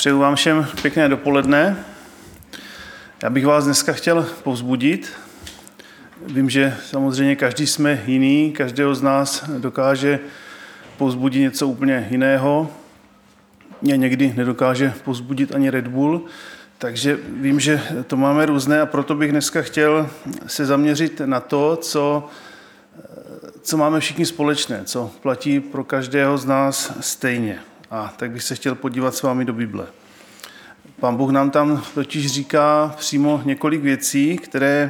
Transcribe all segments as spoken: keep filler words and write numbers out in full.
Přeju vám všem pěkné dopoledne. Já bych vás dneska chtěl povzbudit. Vím, že samozřejmě každý jsme jiný, každého z nás dokáže povzbudit něco úplně jiného. Mě někdy nedokáže povzbudit ani Red Bull, takže vím, že to máme různé a proto bych dneska chtěl se zaměřit na to, co, co máme všichni společné, co platí pro každého z nás stejně. A tak bych se chtěl podívat s vámi do Bible. Pán Bůh nám tam totiž říká přímo několik věcí, které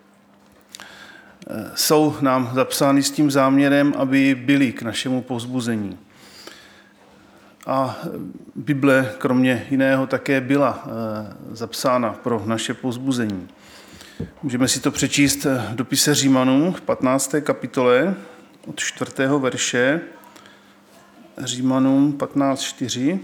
jsou nám zapsány s tím záměrem, aby byly k našemu povzbuzení. A Bible kromě jiného také byla zapsána pro naše povzbuzení. Můžeme si to přečíst v dopise Římanům v patnácté kapitole od čtvrtého verše. Římanům patnáct čtyři.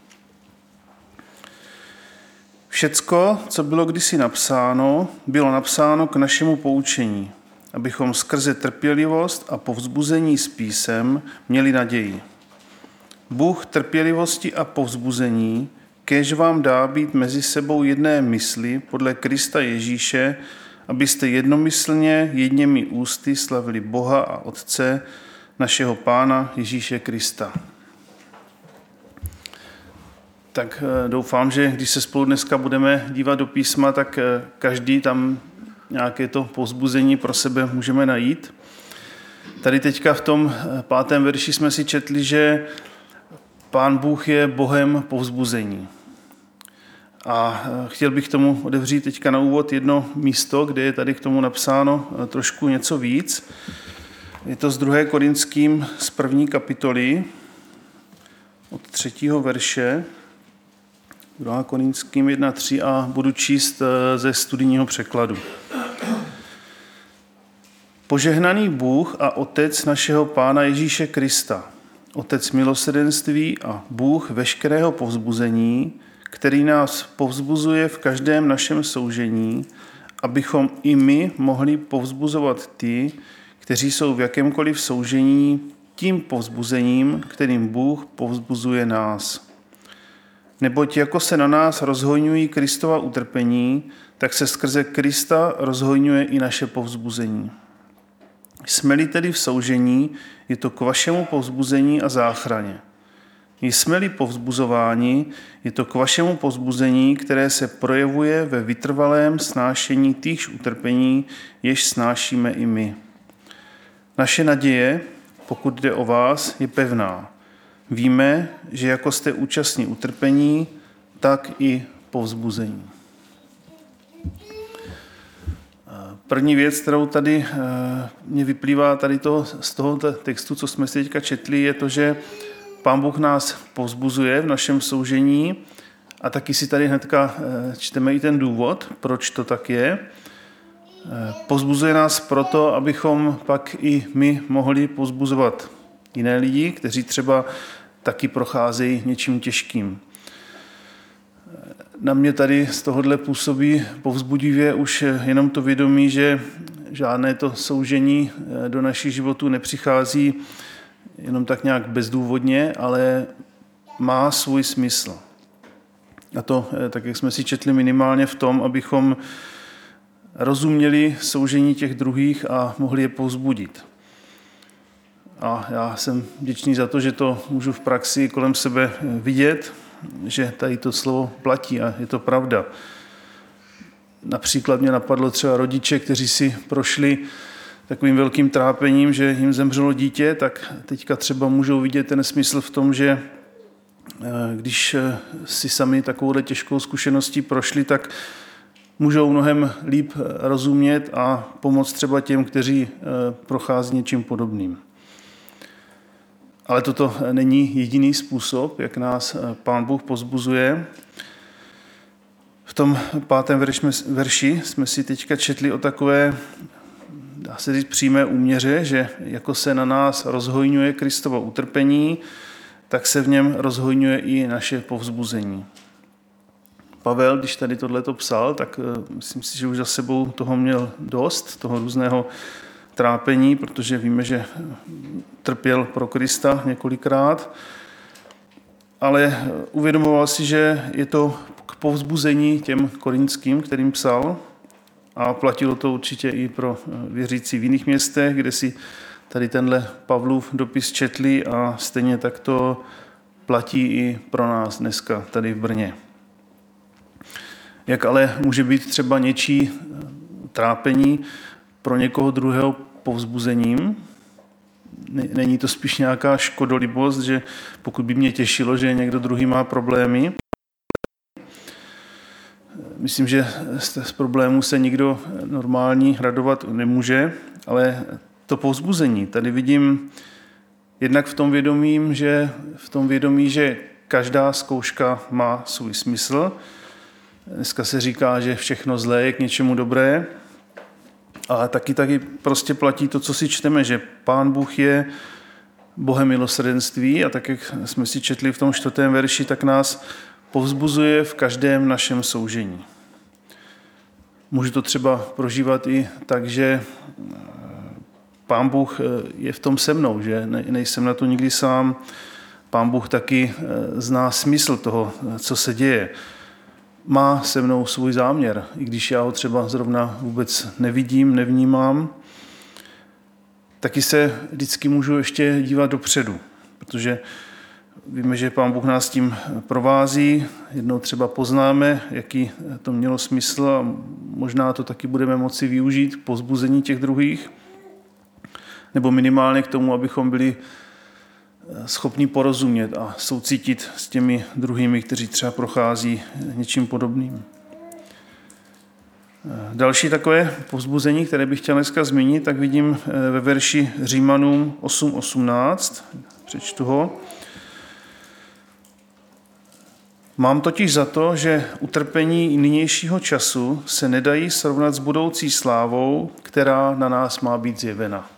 Všecko, co bylo kdysi napsáno, bylo napsáno k našemu poučení, abychom skrze trpělivost a povzbuzení z písem měli naději. Bůh trpělivosti a povzbuzení, kéž vám dá být mezi sebou jedné mysli podle Krista Ježíše, abyste jednomyslně jedněmi ústy slavili Boha a Otce, našeho Pána Ježíše Krista. Tak doufám, že když se spolu dneska budeme dívat do písma, tak každý tam nějaké to povzbuzení pro sebe můžeme najít. Tady teďka v tom pátém verši jsme si četli, že Pán Bůh je Bohem povzbuzení. A chtěl bych tomu otevřít teďka na úvod jedno místo, kde je tady k tomu napsáno trošku něco víc. Je to z druhé Korinským z první kapitoly od třetího verše. druhá Korinským jedna tři a budu číst ze studijního překladu. Požehnaný Bůh a Otec našeho Pána Ježíše Krista, Otec milosrdenství a Bůh veškerého povzbuzení, který nás povzbuzuje v každém našem soužení, abychom i my mohli povzbuzovat ty, kteří jsou v jakémkoliv soužení tím povzbuzením, kterým Bůh povzbuzuje nás. Neboť jako se na nás rozhojňují Kristova utrpení, tak se skrze Krista rozhojňuje i naše povzbuzení. Jsme-li tedy v soužení, je to k vašemu povzbuzení a záchraně. Jsme-li povzbuzováni, je to k vašemu povzbuzení, které se projevuje ve vytrvalém snášení týchž utrpení, jež snášíme i my. Naše naděje, pokud jde o vás, je pevná. Víme, že jako jste účastní utrpení, tak i povzbuzení. První věc, kterou tady mě vyplývá tady toho, z toho textu, co jsme si teďka četli, je to, že Pán Bůh nás povzbuzuje v našem soužení a taky si tady hnedka čteme i ten důvod, proč to tak je. Povzbuzuje nás proto, abychom pak i my mohli povzbuzovat jiné lidi, kteří třeba taky procházejí něčím těžkým. Na mě tady z tohohle působí povzbudivě už jenom to vědomí, že žádné to soužení do našich životů nepřichází jenom tak nějak bezdůvodně, ale má svůj smysl. A to, tak jak jsme si četli, minimálně v tom, abychom rozuměli soužení těch druhých a mohli je povzbudit. A já jsem vděčný za to, že to můžu v praxi kolem sebe vidět, že tady to slovo platí a je to pravda. Například mě napadlo třeba rodiče, kteří si prošli takovým velkým trápením, že jim zemřelo dítě, tak teďka třeba můžou vidět ten smysl v tom, že když si sami takovouhle těžkou zkušeností prošli, tak můžou mnohem líp rozumět a pomoct třeba těm, kteří prochází něčím podobným. Ale toto není jediný způsob, jak nás Pán Bůh povzbuzuje. V tom pátém verši jsme si teďka četli o takové, dá se říct, přímé úměře, že jako se na nás rozhojňuje Kristovo utrpení, tak se v něm rozhojňuje i naše povzbuzení. Pavel, když tady tohleto psal, tak myslím si, že už za sebou toho měl dost, toho různého trápení, protože víme, že trpěl pro Krista několikrát. ale uvědomoval si, že je to k povzbuzení těm korinským, kterým psal, a platilo to určitě i pro věřící v jiných městech, kde si tady tenhle Pavlův dopis četli, a stejně tak to platí i pro nás dneska tady v Brně. Jak ale může být třeba něčí trápení pro někoho druhého povzbuzením? Není to spíš nějaká škodolibost, že pokud by mě těšilo, že někdo druhý má problémy? Myslím, že z problémů se nikdo normální radovat nemůže, ale to povzbuzení tady vidím jednak v tom vědomí, že, v tom vědomí, že každá zkouška má svůj smysl. Dneska se říká, že všechno zlé je k něčemu dobré, ale taky taky prostě platí to, co si čteme, že Pán Bůh je Bohem milosrdenství, a tak, jak jsme si četli v tom čtvrtém verši, tak nás povzbuzuje v každém našem soužení. Můžu to třeba prožívat i tak, že Pán Bůh je v tom se mnou, že nejsem na to nikdy sám. Pán Bůh taky zná smysl toho, co se děje. Má se mnou svůj záměr, i když já ho třeba zrovna vůbec nevidím, nevnímám. Taky se vždycky můžu ještě dívat dopředu, protože víme, že Pán Bůh nás tím provází, jednou třeba poznáme, jaký to mělo smysl, a možná to taky budeme moci využít k povzbuzení těch druhých, nebo minimálně k tomu, abychom byli schopni porozumět a soucítit s těmi druhými, kteří třeba prochází něčím podobným. Další takové povzbuzení, které bych chtěl dneska zmínit, tak vidím ve verši Římanům osm osmnáct. Přečtu ho. Mám totiž za to, že utrpení nynějšího času se nedají srovnat s budoucí slávou, která na nás má být zjevena.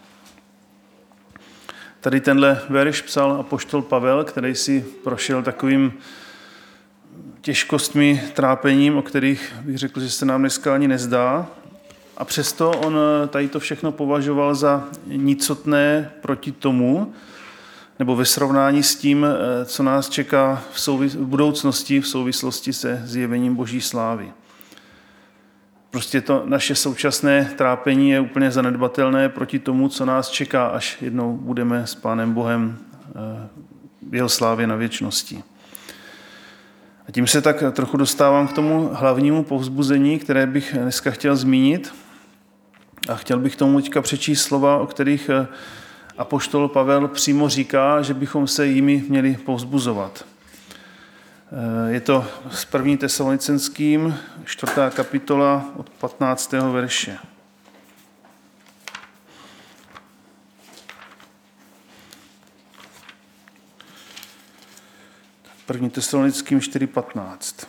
Tady tenhle verš psal apoštol Pavel, který si prošel takovým těžkostmi, trápením, o kterých bych řekl, že se nám dneska ani nezdá. A přesto on tady to všechno považoval za nicotné proti tomu, nebo ve srovnání s tím, co nás čeká v, souvis- v budoucnosti v souvislosti se zjevením Boží slávy. Prostě to naše současné trápení je úplně zanedbatelné proti tomu, co nás čeká, až jednou budeme s Pánem Bohem v jeho slávě na věčnosti. A tím se tak trochu dostávám k tomu hlavnímu povzbuzení, které bych dneska chtěl zmínit. A chtěl bych tomu teďka přečíst slova, o kterých apoštol Pavel přímo říká, že bychom se jimi měli povzbuzovat. Je to s první Tesalonicenským, čtvrtá kapitola od patnáctého verše. první Tesalonickým čtyři patnáct.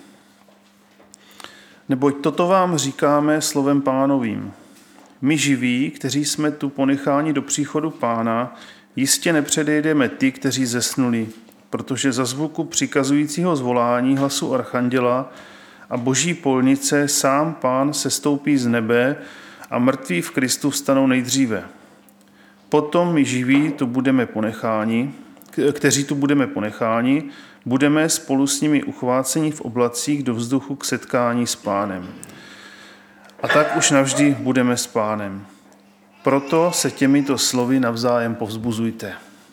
Neboť toto vám říkáme slovem Pánovým. My živí, kteří jsme tu ponecháni do příchodu Pána, jistě nepředejdeme ty, kteří zesnuli, protože za zvuku přikazujícího zvolání hlasu archanděla a boží polnice sám Pán sestoupí z nebe a mrtví v Kristu vstanou nejdříve. Potom my živí tu budeme ponecháni, kteří tu budeme ponecháni, budeme spolu s nimi uchváceni v oblacích do vzduchu k setkání s Pánem. A tak už navždy budeme s Pánem. Proto se těmito slovy navzájem povzbuzujte.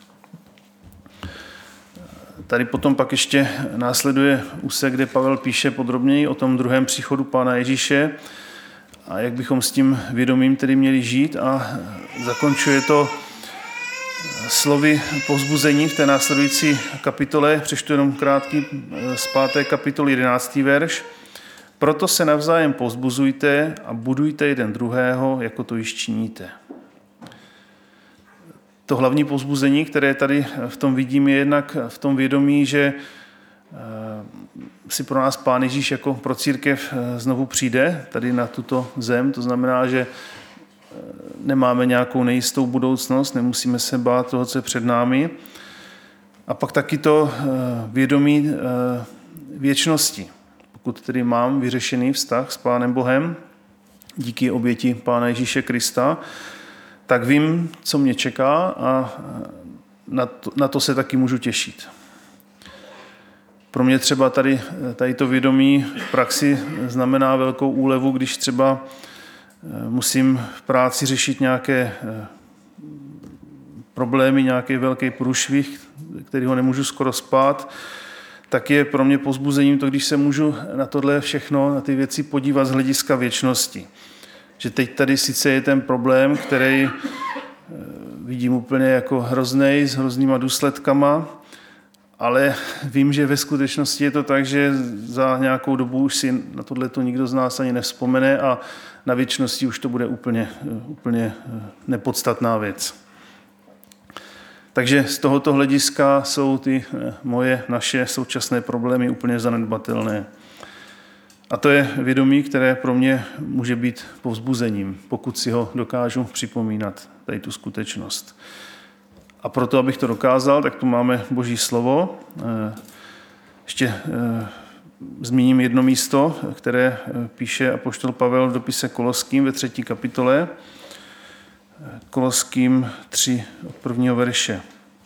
Tady potom pak ještě následuje úsek, kde Pavel píše podrobněji o tom druhém příchodu Pána Ježíše a jak bychom s tím vědomím tedy měli žít, a zakončuje to slovy povzbuzení v té následující kapitole. Přečtu jenom krátký z páté kapitoly jedenáctý verš. Proto se navzájem povzbuzujte a budujte jeden druhého, jako to již činíte. To hlavní povzbuzení, které tady v tom vidím, je jednak v tom vědomí, že si pro nás Pán Ježíš jako pro církev znovu přijde tady na tuto zem. To znamená, že nemáme nějakou nejistou budoucnost, nemusíme se bát toho, co je před námi. A pak taky to vědomí věčnosti. Pokud tedy mám vyřešený vztah s Pánem Bohem díky oběti Pána Ježíše Krista, tak vím, co mě čeká, a na to, na to se taky můžu těšit. Pro mě třeba tady, tady to vědomí v praxi znamená velkou úlevu, když třeba musím v práci řešit nějaké problémy, nějaký velký průšvih, kterýho nemůžu skoro spát, tak je pro mě povzbuzením to, když se můžu na tohle všechno, na ty věci podívat z hlediska věčnosti. Že teď tady sice je ten problém, který vidím úplně jako hroznej, s hroznýma důsledkama, ale vím, že ve skutečnosti je to tak, že za nějakou dobu už si na tohleto nikdo z nás ani nevzpomene a na věčnosti už to bude úplně, úplně nepodstatná věc. Takže z tohoto hlediska jsou ty moje, naše současné problémy úplně zanedbatelné. A to je vědomí, které pro mě může být povzbuzením, pokud si ho dokážu připomínat, tady tu skutečnost. A proto, abych to dokázal, tak tu máme Boží slovo. Ještě zmíním jedno místo, které píše apoštol Pavel v dopise Koloským ve třetí kapitole. Koloským tři od prvního verše.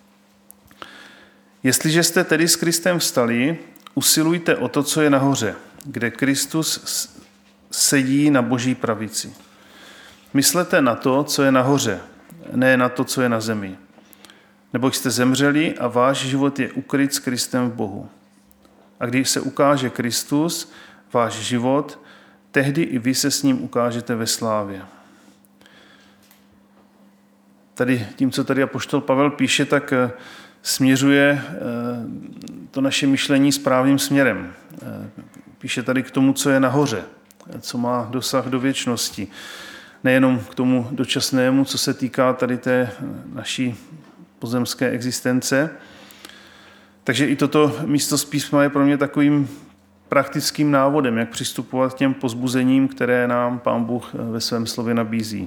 Jestliže jste tedy s Kristem vstali, usilujte o to, co je nahoře, kde Kristus sedí na Boží pravici. Myslete na to, co je nahoře, ne na to, co je na zemi. Neboť jste zemřeli a váš život je ukryt s Kristem v Bohu. A když se ukáže Kristus, váš život, tehdy i vy se s ním ukážete ve slávě. Tady, tím, co tady apoštol Pavel píše, tak směřuje to naše myšlení správným směrem. Píše tady k tomu, co je nahoře, co má dosah do věčnosti. Nejenom k tomu dočasnému, co se týká tady té naší pozemské existence. Takže i toto místo z písma je pro mě takovým praktickým návodem, jak přistupovat k těm povzbuzením, které nám Pán Bůh ve svém slově nabízí.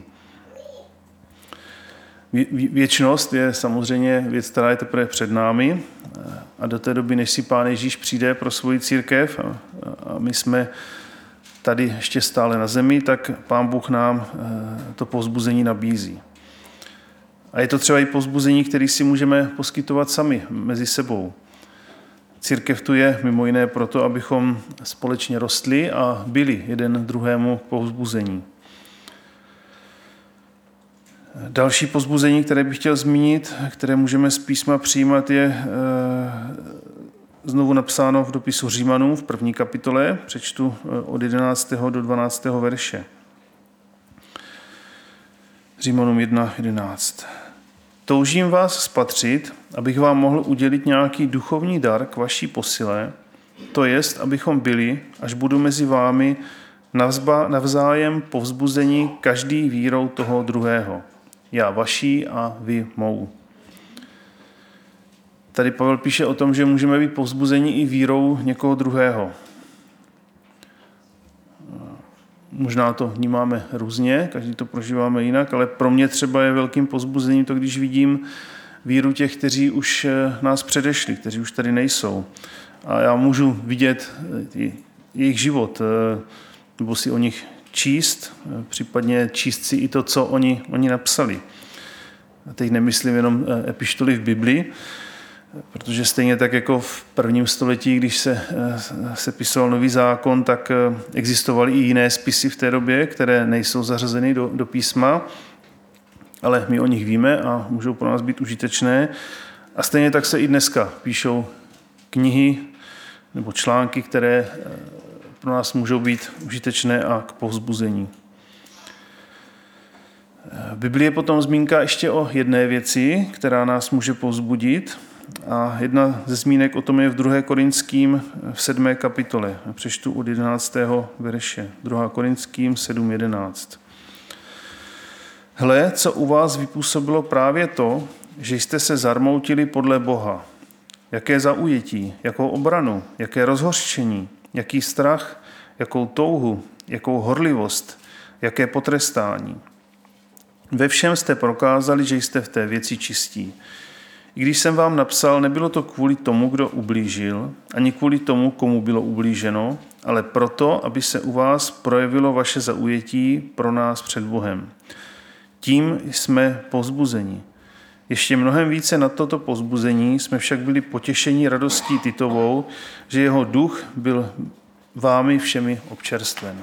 Věčnost je samozřejmě věc, která je teprve před námi a do té doby, než si Pán Ježíš přijde pro svoji církev a my jsme tady ještě stále na zemi, tak Pán Bůh nám to povzbuzení nabízí. A je to třeba i povzbuzení, které si můžeme poskytovat sami mezi sebou. Církev tu je mimo jiné proto, abychom společně rostli a byli jeden druhému povzbuzení. Další povzbuzení, které bych chtěl zmínit, které můžeme z písma přijímat, je znovu napsáno v dopisu Římanům v první kapitole. Přečtu od jedenáctého do dvanáctého verše. Římanům jedna jedenáct. Toužím vás spatřit, abych vám mohl udělit nějaký duchovní dar k vaší posile, to jest, abychom byli, až budu mezi vámi, navzájem povzbuzení každý vírou toho druhého. Já vaší a vy mou. Tady Pavel píše o tom, že můžeme být povzbuzení i vírou někoho druhého. Možná to vnímáme různě, každý to prožíváme jinak, ale pro mě třeba je velkým povzbuzením to, když vidím víru těch, kteří už nás předešli, kteří už tady nejsou. A já můžu vidět jejich život, nebo si o nich číst, případně číst si i to, co oni, oni napsali. A teď nemyslím jenom epištoly v Biblii, protože stejně tak jako v prvním století, když se, se pisoval Nový zákon, tak existovaly i jiné spisy v té době, které nejsou zařazeny do, do písma, ale my o nich víme a můžou pro nás být užitečné. A stejně tak se i dneska píšou knihy nebo články, které pro nás můžou být užitečné a k povzbuzení. V Biblii je potom zmínka ještě o jedné věci, která nás může povzbudit. A jedna ze zmínek o tom je v druhé Korinským v sedmé kapitole. Přečtu od jedenáctého verše. druhá Korinským sedm jedenáct. Hle, co u vás vypůsobilo právě to, že jste se zarmoutili podle Boha. Jaké zaujetí, jakou obranu, jaké rozhořčení, jaký strach, jakou touhu, jakou horlivost, jaké potrestání. Ve všem jste prokázali, že jste v té věci čistí. I když jsem vám napsal, nebylo to kvůli tomu, kdo ublížil, ani kvůli tomu, komu bylo ublíženo, ale proto, aby se u vás projevilo vaše zaujetí pro nás před Bohem. Tím jsme povzbuzeni. Ještě mnohem více na toto povzbuzení jsme však byli potěšeni radostí Titovou, že jeho duch byl vámi všemi občerstven.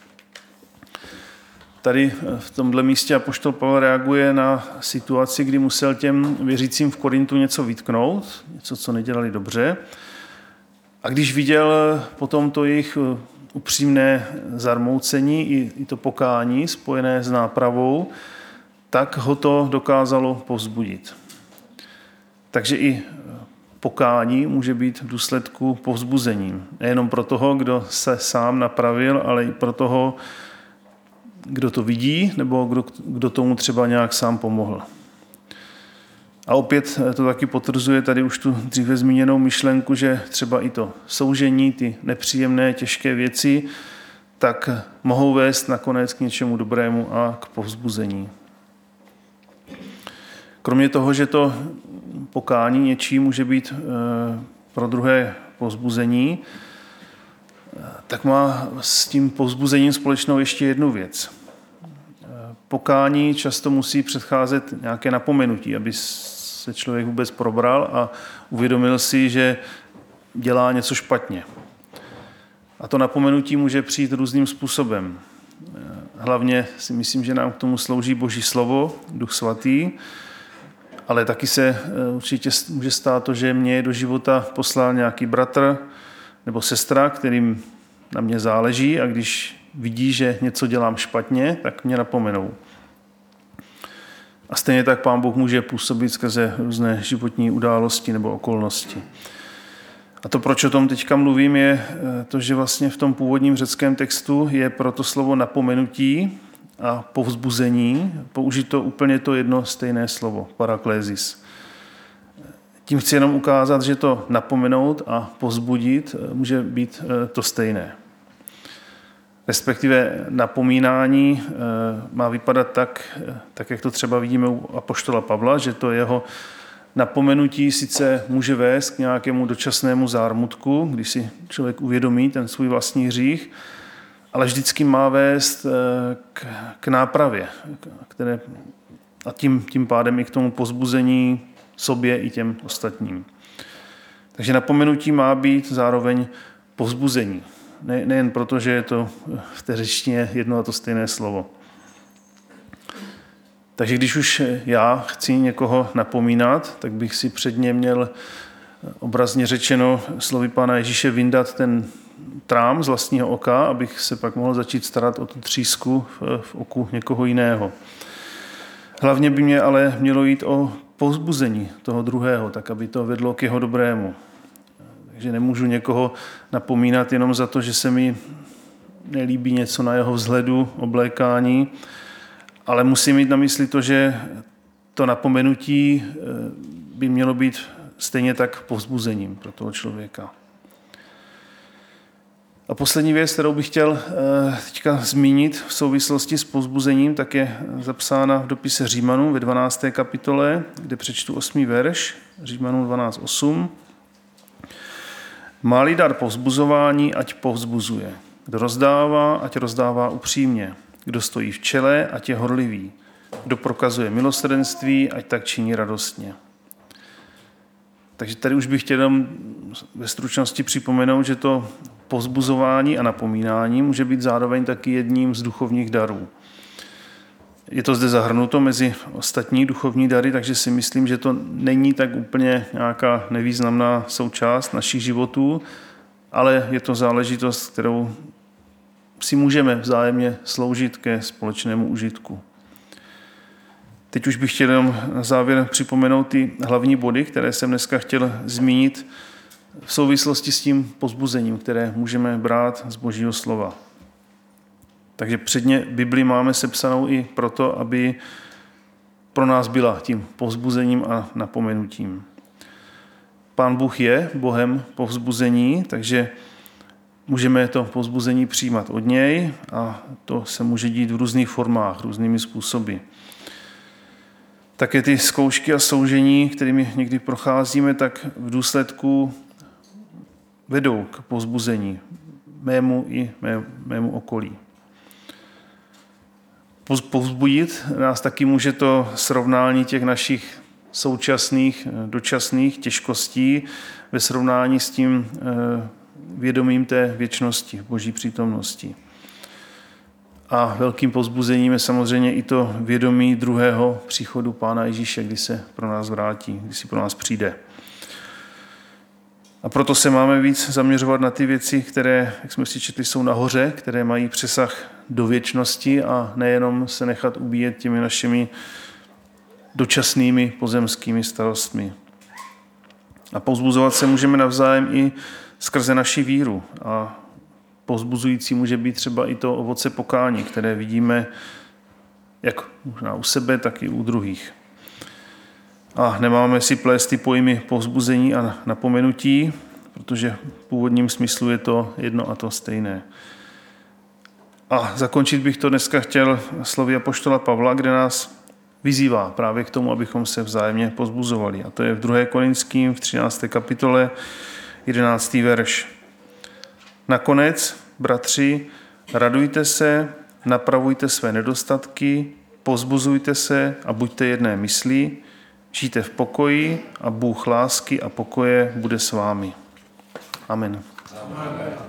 Tady v tomhle místě apoštol Pavel reaguje na situaci, kdy musel těm věřícím v Korintu něco vytknout, něco, co nedělali dobře. A když viděl potom to jejich upřímné zarmoucení i to pokání spojené s nápravou, tak ho to dokázalo povzbudit. Takže i pokání může být v důsledku povzbuzením. Nejenom pro toho, kdo se sám napravil, ale i pro toho, kdo to vidí, nebo kdo, kdo tomu třeba nějak sám pomohl. A opět to taky potvrzuje tady už tu dříve zmíněnou myšlenku, že třeba i to soužení, ty nepříjemné, těžké věci, tak mohou vést nakonec k něčemu dobrému a k povzbuzení. Kromě toho, že to pokání něčí může být pro druhé povzbuzení, tak má s tím povzbuzením společnou ještě jednu věc. Pokání často musí předcházet nějaké napomenutí, aby se člověk vůbec probral a uvědomil si, že dělá něco špatně. A to napomenutí může přijít různým způsobem. Hlavně si myslím, že nám k tomu slouží Boží slovo, Duch svatý, ale taky se určitě může stát to, že mě do života poslal nějaký bratr nebo sestra, kterým na mě záleží, a když vidí, že něco dělám špatně, tak mě napomenou. A stejně tak Pán Bůh může působit skrze různé životní události nebo okolnosti. A to, proč o tom teďka mluvím, je to, že vlastně v tom původním řeckém textu je pro to slovo napomenutí a povzbuzení použito úplně to jedno stejné slovo, paraklézis. Tím chci jenom ukázat, že to napomenout a povzbudit může být to stejné. Respektive napomínání má vypadat tak, tak, jak to třeba vidíme u apoštola Pavla, že to jeho napomenutí sice může vést k nějakému dočasnému zármutku, když si člověk uvědomí ten svůj vlastní hřích, ale vždycky má vést k, k nápravě, které, a tím, tím pádem i k tomu povzbuzení sobě i těm ostatním. Takže napomenutí má být zároveň povzbuzení. Ne, nejen proto, že je to v té řečtině jedno a to stejné slovo. Takže když už já chci někoho napomínat, tak bych si předně měl obrazně řečeno slovy Pána Ježíše vyndat ten trám z vlastního oka, abych se pak mohl začít starat o tu třísku v, v oku někoho jiného. Hlavně by mě ale mělo jít o povzbuzení toho druhého, tak aby to vedlo k jeho dobrému. Takže nemůžu někoho napomínat jenom za to, že se mi nelíbí něco na jeho vzhledu, oblékání, ale musím mít na mysli to, že to napomenutí by mělo být stejně tak povzbuzením pro toho člověka. A poslední věc, kterou bych chtěl teďka zmínit v souvislosti s povzbuzením, tak je zapsána v dopise Římanům ve dvanácté kapitole, kde přečtu osmý verš, Římanům dvanáct osm. Má-li dar povzbuzování, ať povzbuzuje. Kdo rozdává, ať rozdává upřímně. Kdo stojí v čele, ať je horlivý. Kdo prokazuje milosrdenství, ať tak činí radostně. Takže tady už bych chtěl jenom ve stručnosti připomenout, že to povzbuzování a napomínání může být zároveň taky jedním z duchovních darů. Je to zde zahrnuto mezi ostatní duchovní dary, takže si myslím, že to není tak úplně nějaká nevýznamná součást našich životů, ale je to záležitost, kterou si můžeme vzájemně sloužit ke společnému užitku. Teď už bych chtěl jenom na závěr připomenout ty hlavní body, které jsem dneska chtěl zmínit v souvislosti s tím povzbuzením, které můžeme brát z Božího slova. Takže předně Bibli máme sepsanou i proto, aby pro nás byla tím povzbuzením a napomenutím. Pán Bůh je Bohem povzbuzení, takže můžeme to povzbuzení přijímat od něj a to se může dít v různých formách, různými způsoby. Také ty zkoušky a soužení, kterými někdy procházíme, tak v důsledku vedou k povzbuzení mému i mé, mému okolí. Povzbudit nás taky může to srovnání těch našich současných, dočasných těžkostí ve srovnání s tím vědomím té věčnosti, Boží přítomnosti. A velkým povzbuzením je samozřejmě i to vědomí druhého příchodu Pána Ježíše, kdy se pro nás vrátí, kdy si pro nás přijde. A proto se máme víc zaměřovat na ty věci, které, jak jsme si četli, jsou nahoře, které mají přesah do věčnosti a nejenom se nechat ubíjet těmi našimi dočasnými pozemskými starostmi. A povzbuzovat se můžeme navzájem i skrze naši víru. A povzbuzující může být třeba i to ovoce pokání, které vidíme jak možná u sebe, tak i u druhých. A nemáme si plést ty pojmy povzbuzení a napomenutí, protože v původním smyslu je to jedno a to stejné. A zakončit bych to dneska chtěl slovy apoštola Pavla, kde nás vyzývá právě k tomu, abychom se vzájemně povzbuzovali. A to je v druhé Korinským v třinácté kapitole jedenáctý verš. Nakonec, bratři, radujte se, napravujte své nedostatky, povzbuzujte se a buďte jedné mysli, žijte v pokoji a Bůh lásky a pokoje bude s vámi. Amen. Amen.